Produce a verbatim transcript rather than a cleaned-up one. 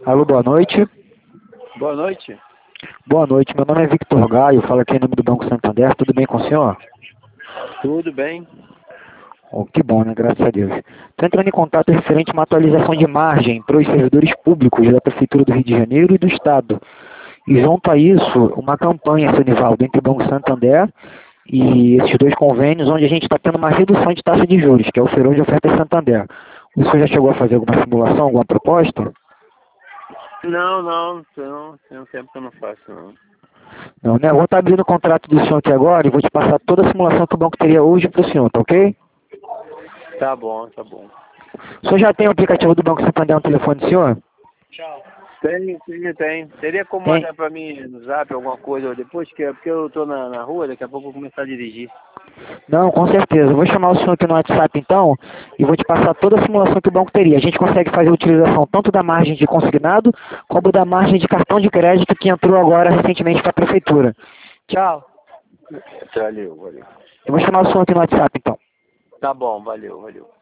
Alô, boa noite. Boa noite. Boa noite, meu nome é Victor Gaio, falo aqui em nome do Banco Santander, tudo bem com o senhor? Tudo bem? Oh, que bom, né? Graças a Deus. Estou entrando em contato referente a uma atualização de margem para os servidores públicos da Prefeitura do Rio de Janeiro e do Estado. E junto a isso, uma campanha, Sonivaldo, entre o Banco Santander e esses dois convênios, onde a gente está tendo uma redução de taxa de juros, que é o Feirão de Ofertas Santander. O senhor já chegou a fazer alguma simulação, alguma proposta? Não, não, não, tem um tempo que eu não faço, não. Não, né? Eu vou estar abrindo o contrato do senhor aqui agora e vou te passar toda a simulação que o banco teria hoje para o senhor, tá ok? Tá bom, tá bom. O senhor já tem o aplicativo do Banco Santander no telefone do senhor? Tem, tem, tem. Teria como Tem. mandar pra mim no zap alguma coisa depois, que, porque eu tô na, na rua, daqui a pouco eu vou começar a dirigir. Não, com certeza. Eu vou chamar o senhor aqui no WhatsApp então e vou te passar toda a simulação que o banco teria. A gente consegue fazer a utilização tanto da margem de consignado como da margem de cartão de crédito que entrou agora recentemente para a Prefeitura. Tchau. Valeu, valeu. Eu vou chamar o senhor aqui no WhatsApp então. Tá bom, valeu, valeu.